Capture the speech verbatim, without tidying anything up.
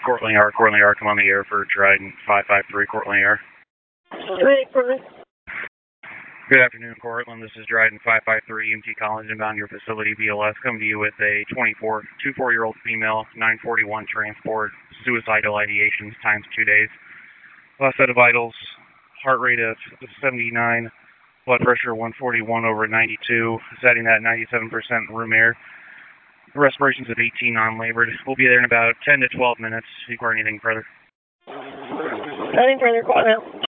Cortland Yard, Cortland Yard, come on the air for Trident five five three, Cortland Yard. Hey, Cortland. Good afternoon, Cortland. This is Dryden five five three, E M T Collins, inbound your facility, B L S. Coming to you with a twenty-four, twenty-four-year-old female, nine forty-one transport, suicidal ideations times two days. Last set of vitals, heart rate of seventy-nine, blood pressure one forty-one over ninety-two, setting at ninety-seven percent room air. Respirations of eighteen non-labored. We'll be there in about ten to twelve minutes. If you require anything further. Nothing further, call now.